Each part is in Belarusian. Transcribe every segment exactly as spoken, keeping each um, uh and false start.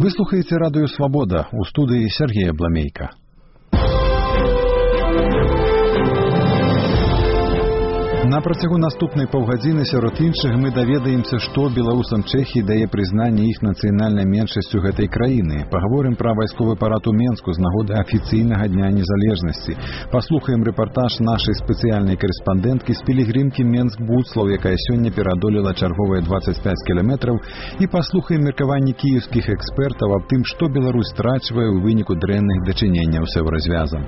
Вы слухаеце радыё «Свабода», у студыі Сергея Бламейка. На працягу наступнай паўгадзіны сярод іншых мы даведаемся, што беларусам Чэхіі дае прызнанне іх нацыянальнай меншасцю гэтай краіны. Пагаворым пра вайсковы парад у Менску з нагоды афіцыйнага дня незалежнасці. Паслухаем рэпартаж нашай спецыяльнай карэспандэнткі з пілігрымкі Менск-Буцлаў, якая сёння пераадолела чарговыя дваццаць пяць кіламетраў, і паслухаем меркаванні кіеўскіх экспертаў аб тым, што Беларусь страчвае ў выніку дрэнных дачыненняў з еўразвязам.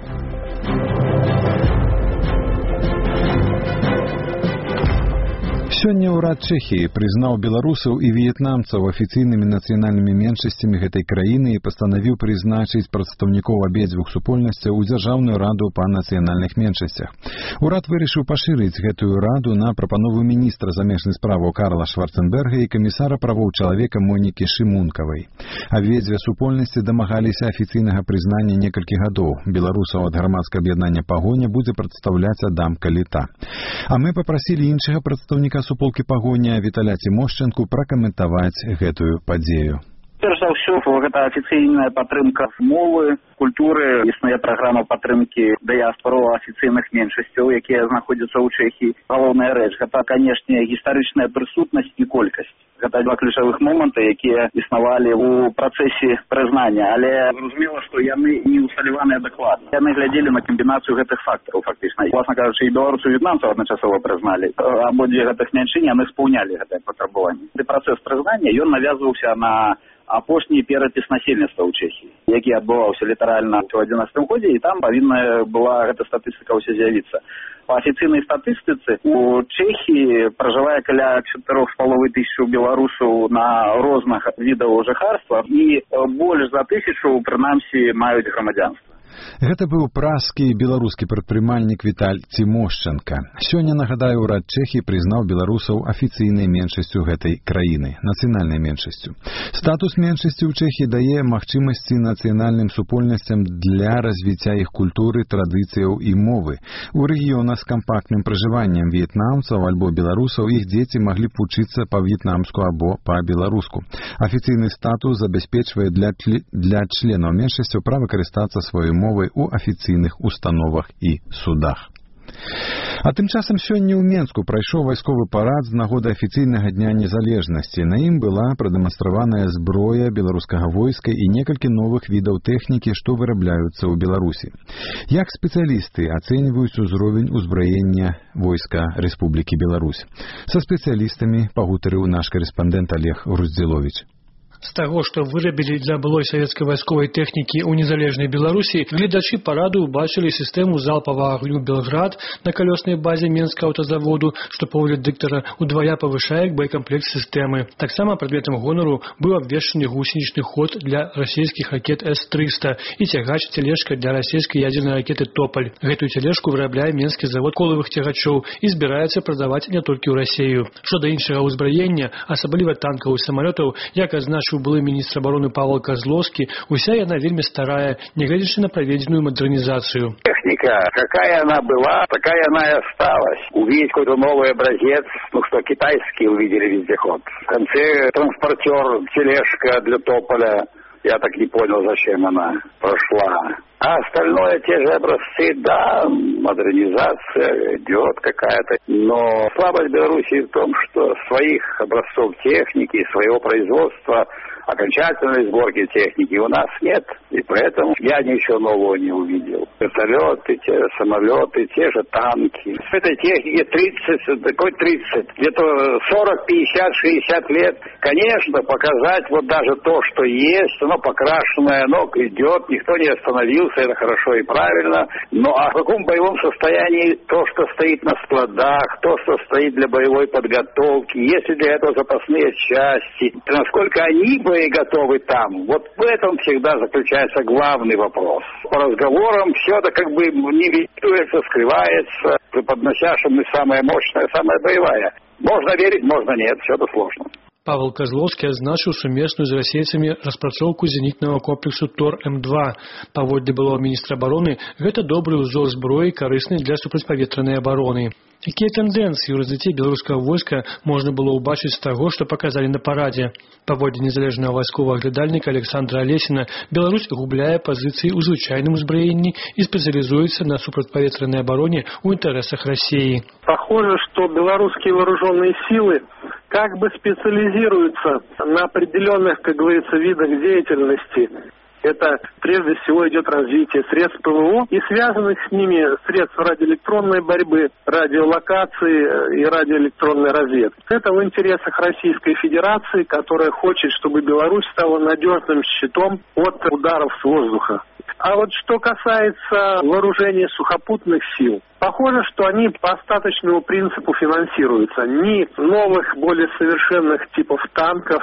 Сёння ўрад Чэхіі прызнаў беларусаў і в'етнамцаў афіцыйнымі нацыянальнымі меншасцямі гэтай краіны і пастанавіў прызначыць прадстаўнікоў абедзвюх супольнасцяў у дзяржаўную раду па нацыянальных меншасцях. Урад вырашыў пашырыць гэтую раду на прапанову міністра замежных справаў Карла Шварценберга і камісара правоў чалавека Монікі Шымункавай. Абедзве супольнасці дамагаліся афіцыйнага прызнання некалькі гадоў. Беларусаў ад грамадскага аб'яднання «Пагоня» будзе прадстаўляць Адам Каліта. А мы папрасілі іншага прадстаўніка суполкі «Пагоня» Віталя Цімошчанку пракаментаваць гэтую падзею. Перш за ўсё, гэта афіцыйная падтрымка мовы, культуры, існуе праграма падтрымкі дыяспоры афіцыйных меншасцяў, якія знаходзяцца ў Чэхіі. Галоўная рэч, гэта, канешне, гістарычная прысутнасць і колькасць. Гэта два ключавых моманты, якія існавалі ў працэсе прызнання, але зразумела, што яны не ўсталяваныя дакладна. Яны глядзелі на камбінацыю гэтых фактараў, фактычна. Власна кажучы, і беларусаў, і в'етнамцаў адначасова прызналі. Абодве гэтых меншыні, яны спаўнялі гэтае патрабаванне. Працэс прызнання, ён навязваўся на апошні перапіс насельніцтва ў Чэхіі, які адбываўся літаральна ў адзінаццатым годзе, і там павінна была гэта статыстыка ўсё з'явіцца. Па афіцыйнай статыстыцы у Чэхіі пражывае каля чатырох з паловай тысячаў беларусаў на розных відаў жыхарства і больш за тысячу, прынамсі, маюць грамадзянства. Гэта быў празскі і беларускі прадпрымальнік Віталь Цімошчанка. Сёння, нагадаю, урад Чэхіі прызнаў беларусаў афіцыйнай меншасцю гэтай краіны, нацыянальнай меншасцю. Статус меншасці ў Чэхіі дае магчымасці нацыянальным супольнасцям для развіцця іх культуры, традыцыяў і мовы. У рэгіёнах з кампактным пражываннем в'етнамцаў альбо беларусаў іх дзеці маглі б вучыцца па-в'етнамску або па-беларуску. Афіцыйны статус забяспечвае для, для членаў меншасцяў права карыстацца сваёй мовай у афіцыйных установах і судах. А тым часам сёння ў Менску прайшоў вайсковы парад з нагоды афіцыйнага дня незалежнасці. На ім была прадэманстраваная зброя беларускага войска і некалькі новых відаў тэхнікі, што вырабляюцца ў Беларусі. Як спецыялісты ацэньваюць узровень узбраення войска Рэспублікі Беларусь? Са спецыялістамі пагутарыў наш карэспандэнт Олег Груздзіловіч. З таго, што вырабілі для былой савецкай вайсковай тэхнікі ў незалежнай Беларусі, гледачы параду ўбачылі сістэму залпавага агню «Белград» на калёснай базе Менска аўтазаводу, што, па погляд дыктара, удвая павышае байкамплект сістэмы. Таксама прадметам гонару быў абвешчаны гусенічны ход для расійскіх ракет эс трыста і цягач-цележка для расійскай ядзернай ракеты «Тополь». Гэтую цележку вырабляе менскі завод колавых цягачоў і збіраецца прадаваць не толькі ў Расію. Што да іншага ўзбраення, асабліва танкаў і самалётаў, як адзначыў былы міністр обороны Павел Козловский, уся яна вельмі старая, нягледзячы на проведенную модернизацию. Техника, какая она была, такая она и осталась. Увидеть какой-то новый образец, ну что, китайский увидели вездеход. В конце транспортер, тележка для Тополя. Я так не понял, зачем она прошла. А остальное, те же образцы, да, модернизация идет какая-то. Но слабость Беларуси в том, что своих образцов техники, своего производства, окончательной сборки техники у нас нет. И поэтому я ничего нового не увидел. Вертолеты, те же самолеты, те же танки. С этой техники тридцать, такой тридцать, где-то сорок, пятьдесят, шестьдесят лет. Конечно, показать вот даже то, что есть, оно покрашенное, оно идет, никто не остановился, это хорошо и правильно. Но а в каком боевом состоянии то, что стоит на складах, то, что стоит для боевой подготовки, есть ли для этого запасные части, насколько они боеготовы там, вот в этом всегда заключается главный вопрос. По разговорам все это как бы нивелируется, скрывается, преподнося, что мы самая мощная, самая боевая. Можно верить, можно нет, все это сложно. Павел Козловский адзначыў сумесную з расейцамі распрацоўку зенітнага комплексу Тор М два. Паводле былого міністра абароны, гэта добры ўзор зброі, карысны для супрацьпаветранай абароны. Якія тэндэнцыі ў развіцці беларускага войска можна было ўбачыць з таго, што паказалі на парадзе? Паводле незалежнага вайсковага аглядальніка Александра Алесіна, Беларусь губляе пазіцыі ў звычайным узбраенні і спецыялізуецца на супрацьпаветранай абароне ў інтарэсах России. Похоже, что белорусские вооруженные силы как бы специализируются на определенных, как говорится, видах деятельности. Это прежде всего идет развитие средств ПВО и связанных с ними средств радиоэлектронной борьбы, радиолокации и радиоэлектронной разведки. Это в интересах Российской Федерации, которая хочет, чтобы Беларусь стала надежным щитом от ударов с воздуха. А вот что касается вооружения сухопутных сил, похоже, что они по остаточному принципу финансируются. Ни новых, более совершенных типов танков,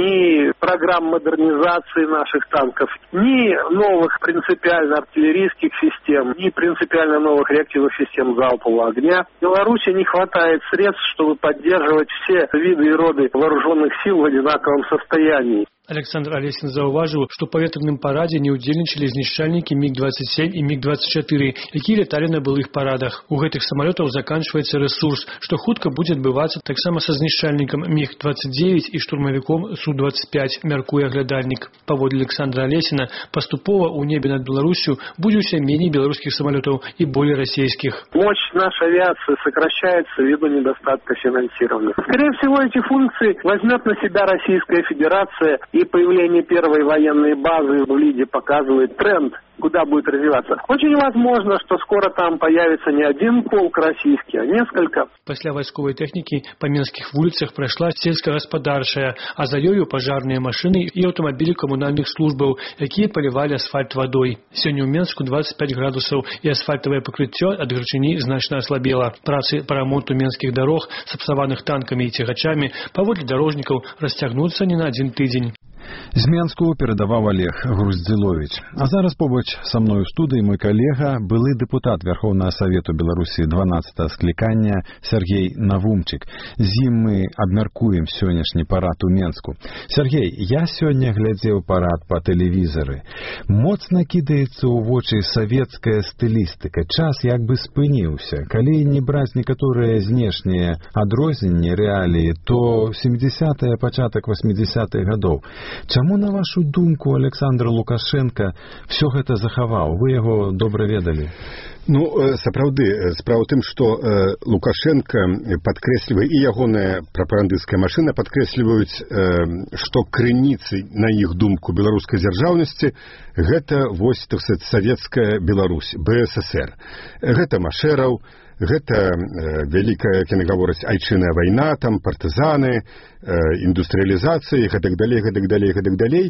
ни программ модернизации наших танков, ни новых принципиально артиллерийских систем, ни принципиально новых реактивных систем залпового огня. Беларуси не хватает средств, чтобы поддерживать все виды и роды вооруженных сил в одинаковом состоянии. Александр Алесін заўважыў, што ў паветраным парадзе не ўдзельнічалі знішчальнікі міг двадцать семь і міг двадцать четыре, якія леталі на былых парадах. У гэтых самалётаў заканчваецца рэсурс, што хутка будзе адбывацца таксама са знішчальнікам міг двадцать девять і штурмавіком Су двадцать пять, мяркуе аглядальнік. Паводле Александра Алесіна, паступова ў небе над Беларусью будзе ўсё меней беларускіх самалётаў і болей расійскіх. Мощь нашей авиации сокращается ввиду недостатка финансирования. Скорее всего, эти функции возьмет на себя Российская Федерация. И появление первой военной базы в Лиде показывает тренд, куда будет развиваться. Очень возможно, что скоро там появится не один полк российский, а несколько. Пасля вайсковай тэхнікі па менскіх вуліцах прайшла сельскагаспадарчая, а за ёю пажарныя машыны і аўтамабілі камунальных службаў, якія палівалі асфальт вадой. Сёння ў Менску двадцать пять градусаў і асфальтавае пакрыццё ад гарчыні значна аслабела. Працы па рамонту менскіх дарог, сапсаваных танкамі і цягачамі, паводле дарожнікаў, расцягнуцца не на адзін тыдзень. З Менску перадаваў Олег Груздзіловіч. А зараз побач са мною ў студыі мой калега, былы дэпутат Верховнага Савету Беларусі дванаццатага склікання Сергей Навумчык. З ім мы абмяркуем сённяшні парад у Менску. Сергей, я сёння глядзеў парад па тэлевізары. Моцна кідаецца ў вочы савецкая стылістыка. Час як бы спыніўся. Калі не браць некаторыя знешнія адрозненні рэаліі, то сямідзясятыя, пачатак васьмідзясятых гадоў. Чаму, на вашу думку, Александр Лукашенко все гэта захаваў? Вы яго добра ведалі? Ну, сапраўды, справа ў тым, што э, Лукашенко падкрэслівае, і ягоная прапагандысцкая машына падкрэсліваюць, э, што крыніцы, на іх думку, беларускай дзяржаўнасці гэта вось, так сказаць, савецкая Беларусь, Бэ Эс Эс Эр. Гэта Машэраў, гэта э, вялікая, як яны гавораць, айчынная вайна, там партызаны, э, індустрыялізацыя, гэтак далей, гэтак далей, гэтак далей.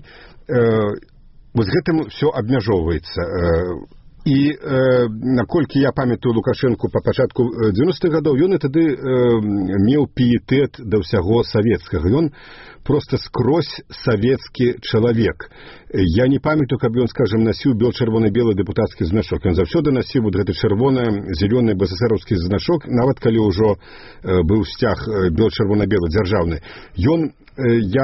Э, вось гэтым все абмяжоўваецца. Э, І э, наколькі я памятаю Лукашенку па пачатку дзевяностых гадоў, ён тады э, меў піетэт да ўсяго савецкага. Ён проста скрозь савецкі чалавек. Я не памятаю, каб ён, скажем, насіў бел-чырвоны-белы дэпутацкі значок. Ён заўсёды насіў вот гэты чырвона-зялёны бэ эс эс эровскі значок, нават калі ўжо э, быў сцяг бел-чырвона-белы дзяржаўны. Ён, я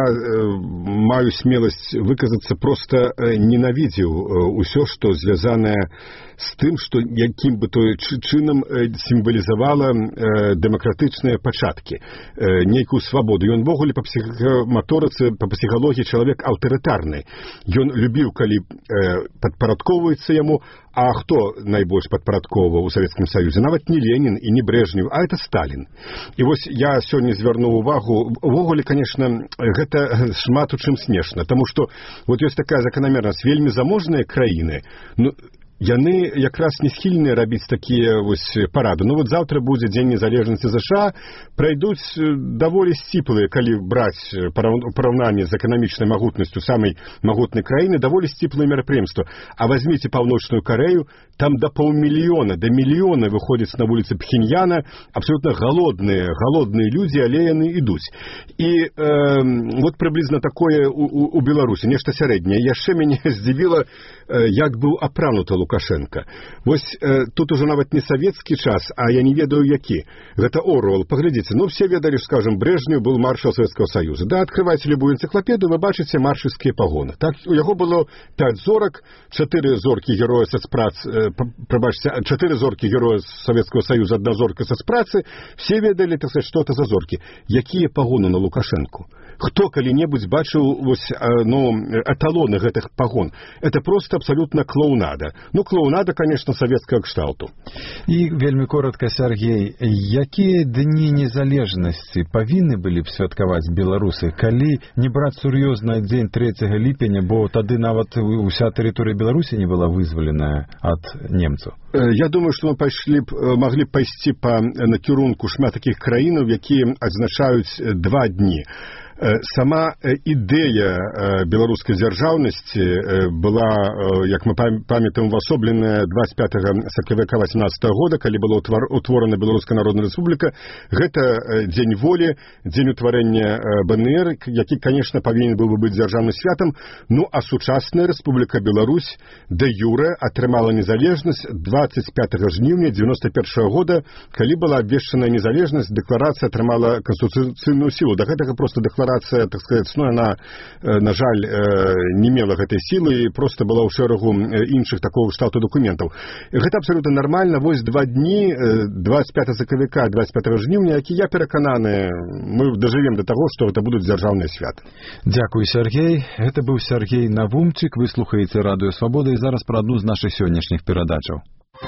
маю смеласць выказацца, проста ненавідзеў усё, што звязанае з тым, што якім бы той чынам сімвалізавала дэмакратычныя пачаткі, нейкую свабоду. Ён ввогуле па псіхаматорыцы, па псіхалогіі чалавек аўтарытарны. Ён любіў, калі падпарадковваецца яму. А хто найбольш падпарадковваў у Савецкім Саюзе? Нават не Ленін і не Брежнев, а это Сталін. І вось я сёння звярнуў увагу, увогуле, конечно, гэта шмат у чым смешна, таму што вот ёсць такая заканамернасць, вельмі заможныя краіны, ну, яны якраз не схільныя рабіць такія вось парады. Ну вот заўтра будзе Дзень незалежнасці ЗША, прайдуць даволі сціплыя, калі браць параўнанне з эканамічнай магутнасцю самай магутнай краіны, даволі сціплыя мерапрыемствы. А возьмите Паўночную Карею, там до паўмільёна, до мільёна выходзяць на вуліцы Пхеньяна абсолютно голодныя, голодныя людзі, але яны ідуць. І э, вот прыблізна такое у, у, у Беларусі, нешта сярэдняе. Яшчэ мяне здзівіла, э, як быў апрануты Лукашенко. Вось э, тут уже нават не савецкі час, а я не ведаю які. Гэта Оруэлл. Паглядзіце, ну все ведалі, скажем, Брежнев был маршал Советского Союза. Да, открывайте любую энциклопедию, вы бачыце маршальскія пагоны. Так, у яго было пять зорак, четыре зоркі героя соцпрац, э, прабачце, четыре зоркі героя Советского Союза, одна зорка соцпрацы. Все ведалі, так сказать, что это за зоркі. Якія пагоны на Лукашенко? Хто калі-небудзь бачыў вось, ну, эталоны гэтых пагон? Это просто абсолютно клоунада. Ну, клоунада, конечно, советского кшталту. І вельмі коротка, Сергей, якія дні незалежнасці павінны былі б святкаваць беларусы, калі не браць сур'ёзна дзень трэцяга ліпеня, бо тады нават уся тэрыторыя Беларусі не была вызваленая ад немцаў? Я думаю, что мы пайшлі б, маглі б пайсці па накірунку шмат такіх краінаў, якія адзначаюць два дні. Сама ідэя беларускай дзяржаўнасці была, як мы памятаем, увасобленая двадцать пятого сакавіка восемнадцатого года, калі была утворана Беларуская Народная Рэспубліка. Гэта дзень волі, дзень утварэння бэ эн эр, які, конечно, павінен быў бы быць дзяржаўным святам. Ну, а сучасная Рэспубліка Беларусь дэ юрэ атрымала незалежнасць двадцать пятого жніўня девяносто первого года, калі была абвешчаная незалежнасць, дэкларацыя атрымала канстытуцыйную сілу. Да гэтага просто дэкларацыя, так сказать, ну, она, на жаль, не мела гэтай сілы і просто была ў шэрагу іншых такого штату документаў. Гэта абсолютно нормально. Вось два дні, двадцать пятого сакавіка, двадцать пятого жніўня, які, я перакананы, мы дажывем до того, што гэта будуць дзяржаўныя святы. Дзякуй, Сергей. Гэта быў Сергей Навумчык. Вы слухаеце Радыё Свабода, і зараз пра адну з нашых сённяшніх перадачаў.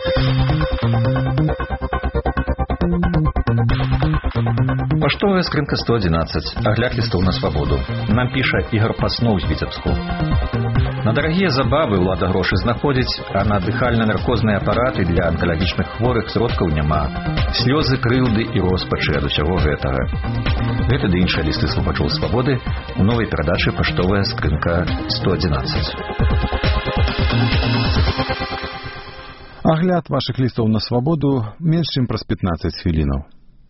Паштовая скрынка сто одиннадцать. Агляд лістоў на свабоду. Нам піша Ігор Паснов з Віцебску. На дарагія забавы ўлада грошы знаходзіць, а на дыхальна-наркозныя апараты для анкалагічных хворых сродкаў няма. Слёзы, крыўды і роспачы ад усяго гэтага. Гэта ды іншыя лісты слухачоў свабоды у новай перадачы «Паштовая скрынка сто одиннадцать». Агляд вашых лістоў на свабоду менш чым праз пятнаццаць хвілінаў.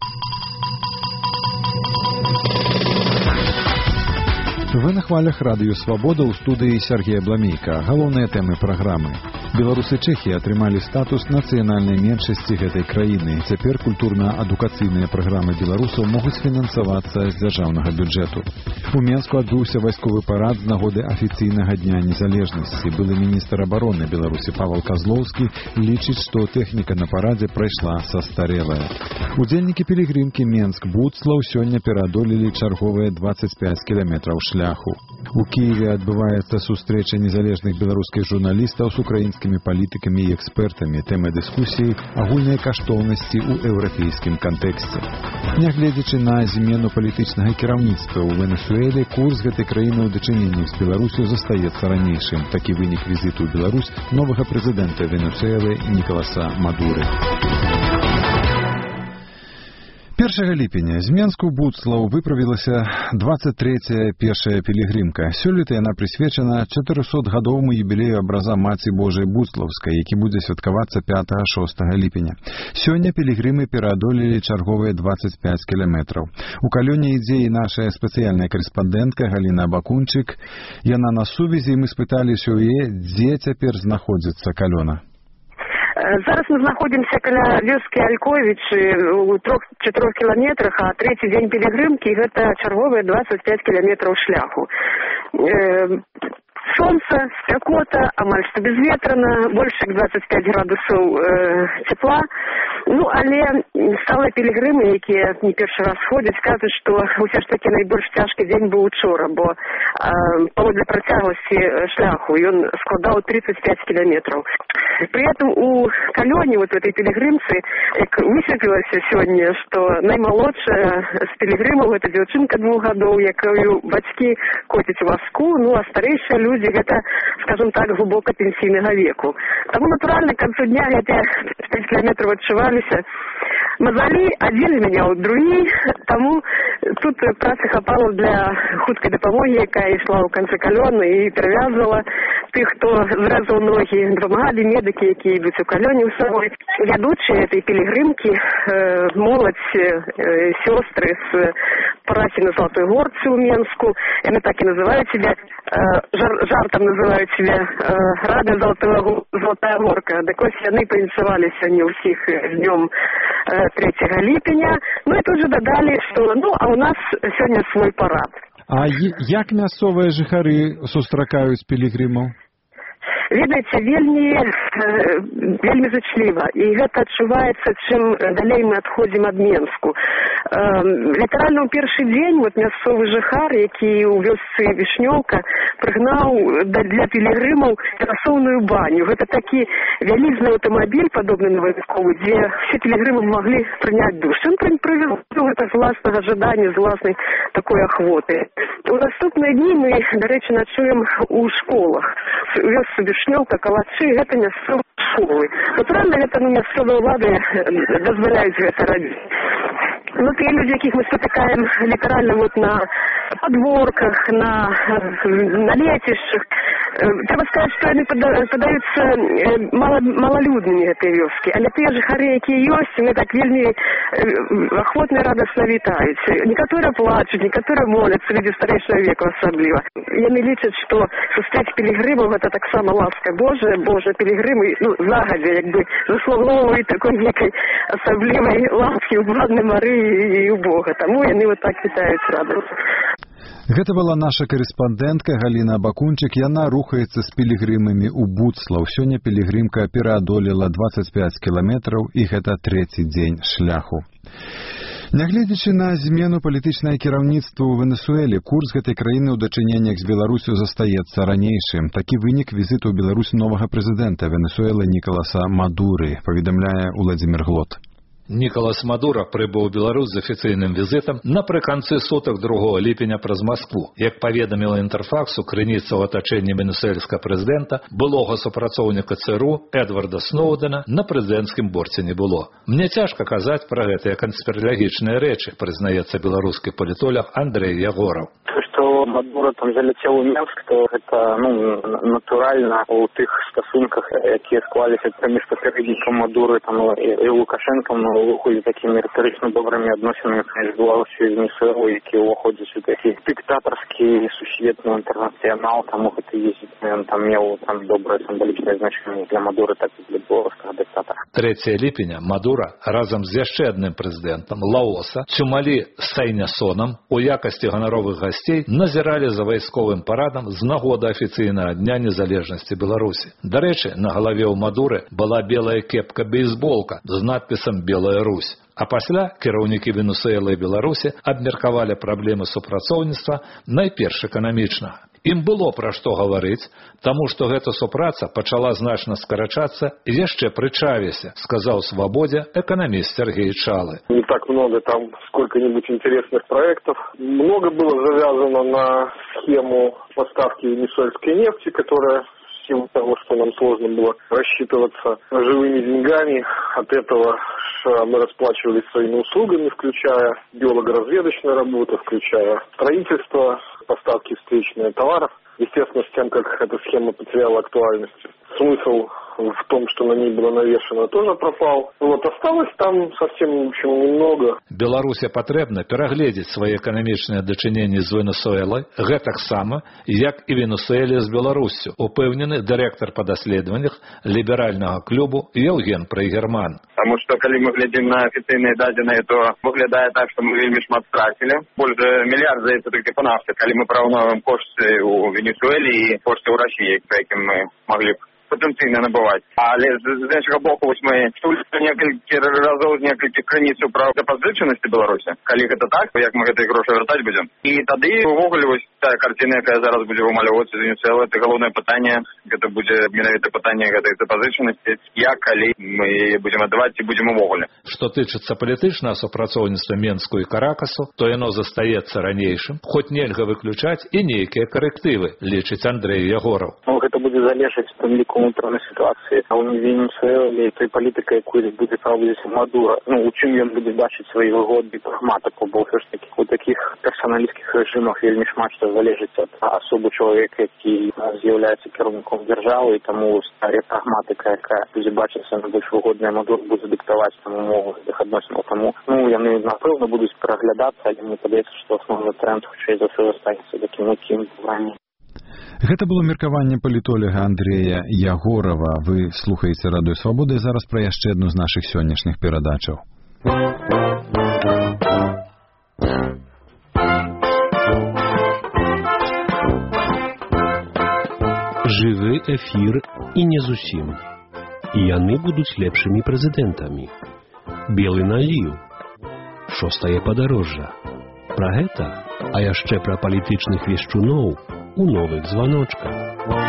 Вы на хвалях Радыё Свабода, ў студыі Сергея Бламейка. Галоўныя тэмы праграмы. Беларусы Чэхіі атрымалі статус нацыянальнай меншасці гэтай краіны. Цяпер культурна-адукацыйныя праграмы беларусаў могуць фінансавацца з дзяржаўнага бюджэту. У Менску адбыўся вайсковы парад з нагоды афіцыйнага дня незалежнасці. Былы міністр абароны Беларусі Павел Казлоўскі лічыць, што тэхніка на парадзе прайшла састарелая. Удзельнікі пілігрымкі Менск-Буцлаў сёння пераадолелі чарговыя двадцать пять кіламетраў шляху. У Киеве адбываецца сустрэча незалежных беларускіх журналістаў з украінскімі палітыкамі і экспертамі. Тэма дыскусіі – агульныя каштоўнасці ў еўрапейскім кантэксце. Нягледзячы на змену палітычнага кіраўніцтва ў Венесуэле, курс гэтай краіны ў дачыненнях з Беларусю застаецца ранейшым. Такі вынік візіту ў Беларусь новага прэзідэнта Венесуэлы Нікаласа Мадуры. першага ліпеня з Менску-Буцлаў выправілася двадцать трэцяя пешая пілігрымка. Сёлета яна прысвечана чатырохсотгадоваму юбілею абраза Маці Божай Буцлаўскай, які будзе святкавацца пятага-шостага ліпеня. Сёння пілігрымы пераадолелі чарговыя двадцать пять кіламетраў. У калёне ідзе і наша спецыяльная карэспандэнтка Галіна Бакунчык. Яна на сувязі, і мы спыталіся ў яе, дзе цяпер знаходзіцца калёна. Зараз мы знаходзімся каля вёскі Альковічы у трох-чатырох кіламетрах, а трэці дзень пілігрымкі – гэта чарговыя двадцать пять кіламетраў шляху. Сонца, спякота, амаль што безветрана, больш як двадцать пять градусаў э, цепла. Ну, але сталыя пілігрымы, якія не першы раз ходзяць, кажуць, што ўсё ж такі найбольш цяжкі дзень быў учора, бо э, паводле працягласці шляху ён складаў тридцать пять кіламетраў. При этом у калёне, вот в этой пілігрымцы, як высветлілася сёння, што наймалодшая з пілігрымаў – гэта дзяўчынка двух гадоў, якую бацькі коцяць у вазку, ну, а старэйшыя людзі гэта, скажем так, глубока пенсійнага веку. Таму, натуральна, к канцу дня гэтыя пять кіламетраў адчуваліся. Мазалі адзін змяняў другі, таму тут працы хапала для хуткай дапамогі, якая ішла ў канцы калёна і перавязвала тых, хто зрэзаў ногі, дапамагалі медыкі, якія ідуць у калёне ў сабой. Вядучыя этой пілігрымкі, моладзь, сёстры з парафии на Золотой Горце у Менску. Они так и называют себя, жар, жартом называют себя Рада Золотого, Золотая Горка. Так вот, они поинтересовались они у всех днем третьего липеня. Ну и тут же додали, что ну, а у нас сегодня свой парад. А як мясцовыя жыхары сустракаюць пілігрымаў? Ведаеце, вельмі, вельмі зычліва. І гэта адчуваецца, чым далей мы адходзім ад Менску. Літаральна ў першы дзень вот, мясцовы жыхар, які ў вёсцы Вішнёўка, прыгнаў для пілігрымаў тэрасоўную баню. Гэта такі вялізны аўтамабіль, падобны на вайсковы, дзе все пілігрымы маглі прыняць душ. Ён прывёў гэта з уласнага жадання, з уласнай такой ахвоты. У наступныя дні мы, дарэчы, начуем у школах. У вёсцы Вішнёўка, Калачы, гэта мясцовыя школы. Натуральна, гэта ну, мясцовыя ўлады дазваляюць гэта рабіць. Ну, те люди, яких мы спотыкаем литерально вот на подворках, на, на летищах, треба сказать, что они подаются мало, малолюдными этой вёски. Але те жыхары, якія ёсць, мы так вельмі охотно, радостно вітаюць. Некаторыя плачуць, некаторыя моляцца, людзі старэйшага веку асабліва. Яны лічаць, што сустрэць пілігрымаў гэта таксама ласка Божая, Божа пілігрымы, ну, загадзя, як бы заслугоўваюць такой некай асаблівай ласкі ў Баднай Марыі і у Бога. Таму яны вот так вітаюць радасць. Гэта была наша карэспандэнтка Галіна Бакунчык. Яна рухаецца з пілігрымамі ў Буцлаў. Сёння пілігрымка пераадолела дваццаць пяць кіламетраў, і гэта трэці дзень шляху. Нягледзячы на змену палітычнае кіраўніцтва ў Венесуэле, курс гэтай краіны ў дачыненнях з Беларусю застаецца ранейшым. Такі вынік візіту ў Беларусь новага прэзідэнта Венесуэлы Нікаласа Мадуры, паведамляе Уладзімір Глот. Нікалас Мадура прибув у Білорусь з офіційним візитом наприкінці суток другого липня праз Москву. Як повідомила Інтерфаксу, криниця в оточенні венесуельського президента, былого супрацовника ЦРУ Едварда Сноудена на президентському борці не було. Мне тяжко казати про гэтыя конспирологічныя речі, признається білоруський політолог Андрей Ягоров. Что Мадура там залетел у Минск, то это ну, натурально у тых стосунках, які склалися між попередником Мадури там, і, і Лукашенком, ну, виходять такими риторично добрими відносинами між Білорусі і Венесуелою, які уходять у такий диктаторський сусідний інтернаціонал, там це їздить, він там мав там добре символічне значення для Мадури, так і для білоруського диктатора. третього липня Мадура разом з ще одним президентом Лаоса Цюмалі Сайнясоном у якості гонорових гостей назирали за військовим парадом з нагоди офіційного Дня Незалежності Білорусі. До речі, на голові у Мадури була біла кепка-бейсболка з надписом «Белая Русь». А пасля кіраўнікі Венесуэлы і Беларусі абмеркавалі праблемы супрацоўніцтва найперш эканамічнага. Ім было пра што гаварыць, таму што гэта супраца пачала значна скарачацца яшчэ пры Чавесе, сказаў Свободе экономист Сергей Чалы. Не так много там сколько-нибудь интересных проектов. Много было завязано на схему поставки венесуэльской нефти, которая в силу того, что нам сложно было рассчитываться живыми деньгами, от этого мы расплачивались своими услугами, включая биолого-разведочную работу, включая строительство, поставки встречных товаров. Естественно, с тем, как эта схема потеряла актуальность, смысл в том, что на ней было навешано, тоже пропал. Вот, осталось там совсем, в общем, немного. Беларусі патрэбна перагледзець свае эканамічныя дачыненні з Венесуэлай, гэтаксама, як і Венесуэле з Беларуссю, упэўнены дырэктар па даследаваннях ліберальнага клубу Еўген Прайгерман. Потому что, когда мы глядим на официальные данные, то выглядит так, что мы вельмі шмат страцілі. Больше миллиард за это только по нафте. Когда мы пораўнуем кошты у Венесуэлі і кошты у России, по яким мы могли б потенційно набывать. Але з іншого боку, ось ми чули некілька разів з некільких криниць про запозиченості Білорусі. Коли це так, як ми ці гроші вертати будемо. І тоді, увогуле, ось та картина, яка зараз буде вимальовуватися з Венесуели, це головне питання, це буде менавіта питання цієї запозиченості, як, коли ми її будемо давати і будемо увогуле. Що тичиться політичного супрацовництва Менску і Каракасу, то воно застається ранейшим, хоч нельга виключати і ніякі корективи, лічить Андрей Ягоров. Ну, це буде залежати в тому унутранай сітуацыі у Венесуэле, той палітыкай, якую будзе праводзіць Мадура. Ну, у чым ён будзе бачыць свае выгоды прагматыку, бо ўсё ж такі у такіх персаналісцкіх рэжымах вельмі шмат што залежыць ад асобы чалавека, які з'яўляецца кіраўніком дзяржавы, і таму старая прагматыка, якая будзе бачыцца на больш выгодная, Мадур будзе дыктаваць там умовы гэтых адносінаў. Таму, ну, яны, напэўна, будуць праглядацца, але мне падаецца, што асноўны тренд хутчэй за ўсё застанецца такім, якім раней. Гэта было меркаванне палітолага Андрэя Ягорава. Вы слухаеце Радыё Свабода, і зараз пра яшчэ адну з нашых сённяшніх перадачаў. Жывы эфір і не зусім. І яны будуць лепшымі прэзідэнтамі. Белы наліў. Шостае падарожжа. Пра гэта, а яшчэ пра палітычных вешчуноў у новых званочках.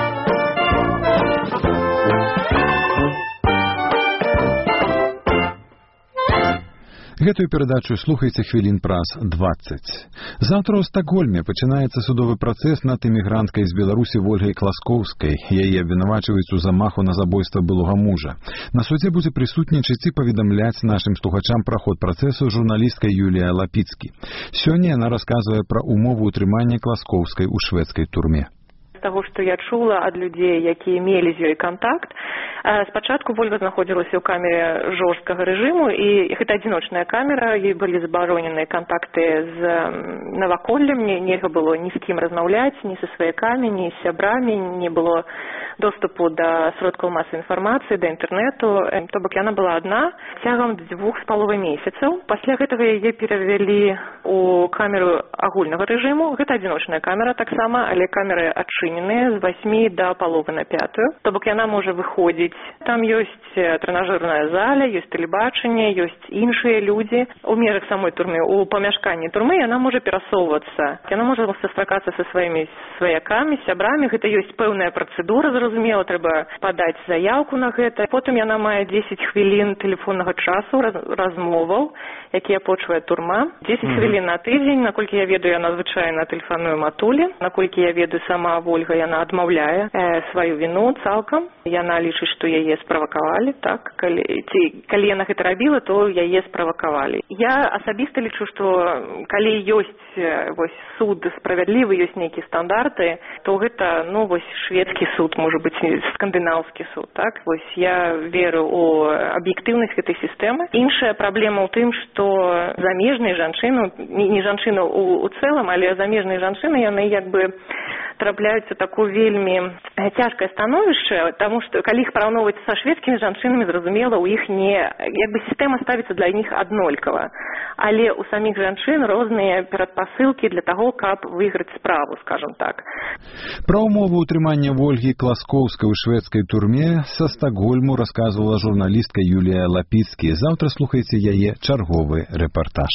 Гэтую перадачу слухайце хвілін праз дваццаць. Заўтра ў Стакгольме пачынаецца судовы працэс над эмігранткай з Беларусі Вольгай Класкоўскай. Яе абвінавачваюць у замаху на забойства былога мужа. На судзе будзе прысутнічаць і паведамляць нашым слухачам пра ход працэсу журналістка Юлія Лапіцкі. Сёння яна расказвае пра умовы ўтрымання Класкоўскай у шведскай турме. З таго, што я чула ад людзей, якія мелі з ёй кантакт, спачатку Вольга знаходзілася ў камере жорсткага рэжыму, і гэта адзіночная камера, ёй былі забароненыя кантакты з наваколлем, нельга было ні з кім размаўляць, ні са сваякамі, ні з сябрамі, не было доступу да сродкаў масавай інфармацыі, да інтэрнэту, то бок яна была адна цягам дзвюх з паловай месяцаў. Пасля гэтага яе перавялі ў камеру агульнага рэжыму. Гэта адзіночная камера таксама, але камеры адчыненыя з васьмі да паловы на пятую. То бок яна можа выходзіць. Там ёсць трэнажэрная заля, ёсць тэлебачанне, ёсць іншыя людзі. У межах самой турмы, у памяшканні турмы яна можа перасоўвацца. Яна можа сустракацца са сваімі сваякамі, сябрамі. Гэта ёсць пэўная працэдура, зразумела, трэба падаць заяўку на гэта. Потым яна мае дзесяць хвілін тэлефоннага часу, раз, размоваў, якія почвае турма. дзесяць mm-hmm. хвілін на тыдзень, наколькі я ведаю, яна звычайна тэлефануе матулі. Наколькі я ведаю, сама Вольга, яна адмаўляе э, сваю віну цалкам. Яна лічыць, што яе справакавалі, так? Калі, ці, калі яна гэта рабіла, то яе справакавалі. Я асабіста лічу, што калі ёсць вось, суд справядлівы, ёсць нейкія стандарты, то гэта, ну, вось, шведскі суд, можа быць, скандынаўскі суд, так? Вось, я веру ў аб'ектыўнасць гэтай сістэмы. Іншая праблема ў тым, што замежныя жанчыны, не, не жанчыны ў, ў цэлым, але замежныя жанчыны, яны як бы трапляюцца такое вельмі цяжкае становішча, таму што калі іх параўноўваць са шведскімі жанчынамі, зразумела, у іх не, як бы сістэма ставіцца для іх аднолькава. Але у саміх жанчын розныя перадпасылкі для таго, каб выйграць справу, скажам так. Пра умовы ўтрымання Вольгі Класкоўскай у шведскай турме са Стакгольму расказвала журналістка Юлія Лапіцкі. Заўтра слухайце яе чарговы рэпартаж.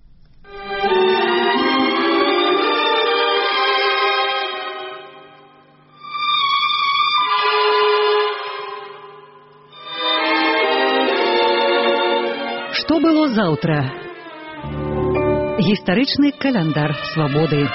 Што было заўтра? Гістарычны каляндар свабоды.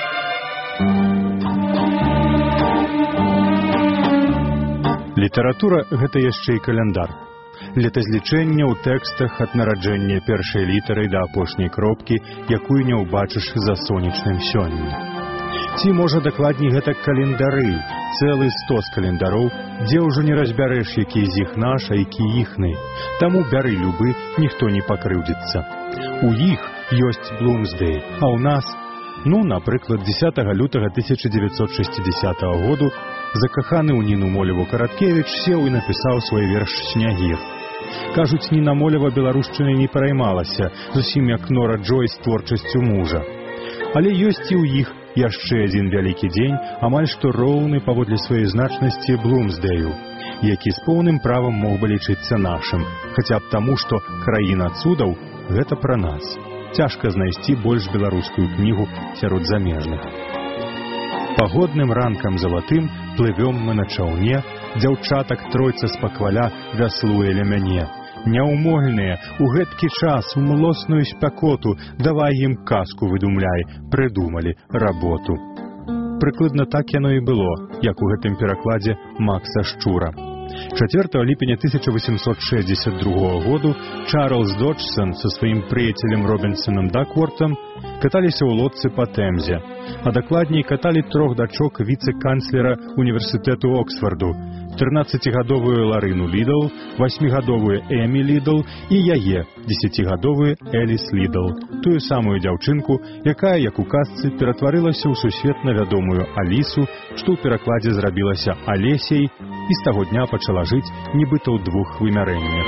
Літаратура – гэта яшчэ і каляндар. Летазлічэнне ў тэкстах ад нараджэння першай літары да апошняй кропкі, якую не ўбачыш за сонечным сёння. Ці, можа, дакладней, гэта календары, цэлы стос календароў, дзе ўжо не разбярэш, які з іх наш, а які іхны. Таму бяры любы, ніхто не пакрыўдзіцца. У іх ёсць Блумсдэй, а ў нас, ну, напрыклад, дзесятага лютага тысяча дзевяцьсот шэсцідзесятага году закаханы ў Ніну Молеву Караткевіч сеў і напісаў свой верш «Снягір». Кажуць, Ніна Молева беларушчынай не пераймалася, зусім як Нора Джой з творчасцю мужа. Але ёсць і ў іх яшчэ адзін вялікі дзень, амаль што роўны паводле сваёй значнасці Блумсдэю, які з поўным правам мог бы лічыцца нашым, хаця б таму, што краіна цудаў – гэта пра нас. Цяжка знайсці больш беларускую кнігу сярод замежных. Пагодным ранкам залатым плывём мы на чаўне, дзяўчатак тройца спакваля вяслуе ля мяне. Няўмольныя, у гэткі час, у млосную спякоту, давай ім казку выдумляй, прыдумалі работу. Прыкладна так яно і было, як у гэтым перакладзе Макса Шчура. чацвёртага ліпеня тысяча восемьсот шестьдесят другого году Чарльз Доджсон со сваім прыяцелем Робінсоном Даквортам каталіся ў лодцы па Тэмзе, а дакладней каталі трох дачок віцэ-канцлера універсітэту Оксфорду, трынаццацігадовую Ларыну Лідл, васьмігадовую Эмі Лідл і яе, дзесяцігадовую Эліс Лідл, тую самую дзяўчынку, якая, як у казцы, ператварылася ў сусветна вядомую Алісу, што ў перакладзе зрабілася Алесей і з таго дня пачала жыць нібыта ў двух вымярэннях.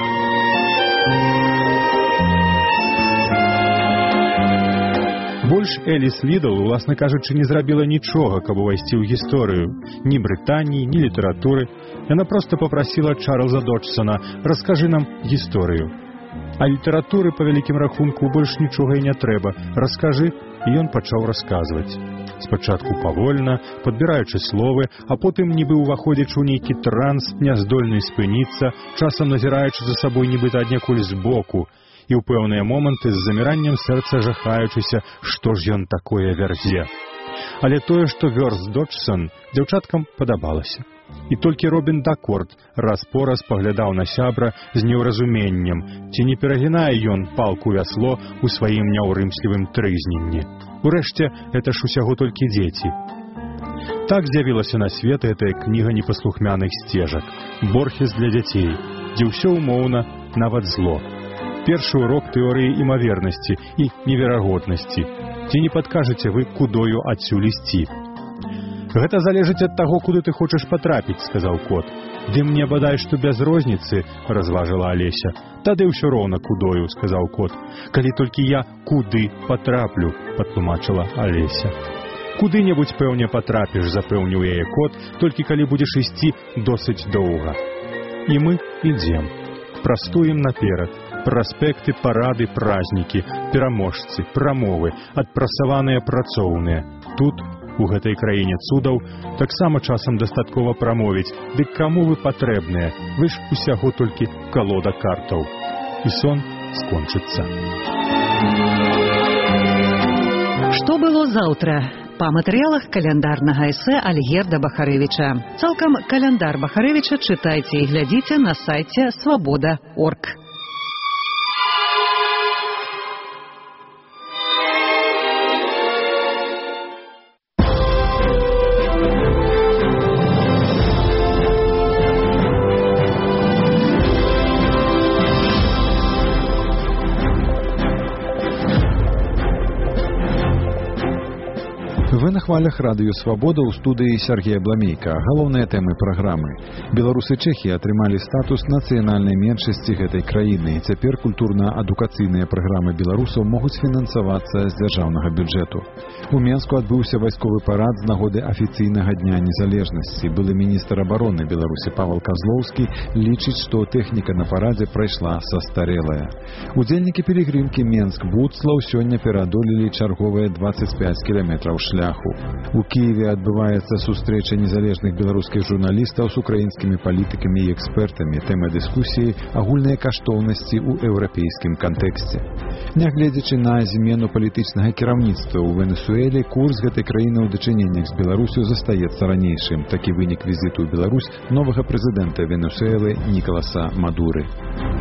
Больш Эліс Лідл, уласна кажучы, не зрабіла нічога, каб увайсці ў гісторыю. Ні Брытаніі, ні літаратуры. Яна проста папрасіла Чарльза Доджсона: «Раскажы нам гісторыю». А літаратуры, па вялікім рахунку, больш нічога і не трэба. Раскажы, і ён пачаў расказваць. Спачатку павольна, падбіраючы словы, а потым, нібы ўваходзячы ў нейкі транс, няздольны спыніцца, часам назіраючы за сабой нібыта аднекуль збоку, і ў пэўныя моманты з заміраннем сэрца жахаючыся, што ж ён такое вярзе. Але тое, што вёрз Доджсон, дзяўчаткам падабалася. І толькі Робін Дакворт раз-пораз паглядаў на сябра з неўразуменнем, ці не перагінае ён палку вясло ў сваім няўрымслівым трызненні. Урэшце, гэта ж усяго толькі дзеці. Так з'явілася на свет гэтая кніга непаслухмяных сцежак, Борхес для дзяцей, дзе ўсё умоўна, нават зло. Першы урок тэорыі імавернасці і неверагоднасці. Ці не падкажаце вы, кудою адсюль ісці? «Гэта залежыць ад таго, куды ты хочаш патрапіць», — сказаў кот. «Ды мне бадай, што без розніцы», — разважыла Алеся. «Тады ўсё роўна кудою», — сказаў кот. «Калі толькі я куды патраплю», — патлумачыла Алеся. «Куды-небудзь, пэўне, патрапіш», — запэўніў яе кот, «толькі калі будзеш ісці досыць доўга». І мы ідзем. Прастуем наперад. Праспекты, парады, празнікі, пераможцы, прамовы, адпрасаваныя працоўныя. Тут, у гэтай краіне цудаў, таксама часам дастаткова прамовіць: «Дык каму вы патрэбныя? Вы ж усяго толькі калода картаў». І сон скончыцца. Што было заўтра? Па матэрыялах каляндарнага эсэ Альгерда Бахарэвіча. Цалкам каляндар Бахарэвіча чытайце і глядзіце на сайце свабода точка орг. Вы на хвалях радыё «Свабода» ў студыі Сергея Бламейка. Галоўныя тэмы праграмы. Беларусы Чэхіі атрымалі статус нацыянальнай меншасці гэтай краіны. І цяпер культурна-адукацыйныя праграмы беларусаў могуць фінансавацца з дзяржаўнага бюджэту. У Менску адбыўся вайсковы парад з нагоды афіцыйнага дня незалежнасці. Былы міністр абароны Беларусі Павел Казлоўскі лічыць, што тэхніка на парадзе прайшла састарэлая. Удзельнікі пілігрымкі Менск-Буцлаў сёння пераадолелі чарговыя дваццаць пяць кіламетраў шляху. У Киеве адбываецца сустрэча незалежных беларускіх журналістаў з украінскімі палітыкамі і экспертамі. Тэма дыскусіі – агульныя каштоўнасці ў еўрапейскім кантэксце. Нягледзячы на змену палітычнага кіраўніцтва ў Венесуэле, курс гэтай краіны ў дачыненнях з Беларусю застаецца ранейшым. Такі вынік візіту ў Беларусь новага прэзідэнта Венесуэлы Нікаласа Мадуры.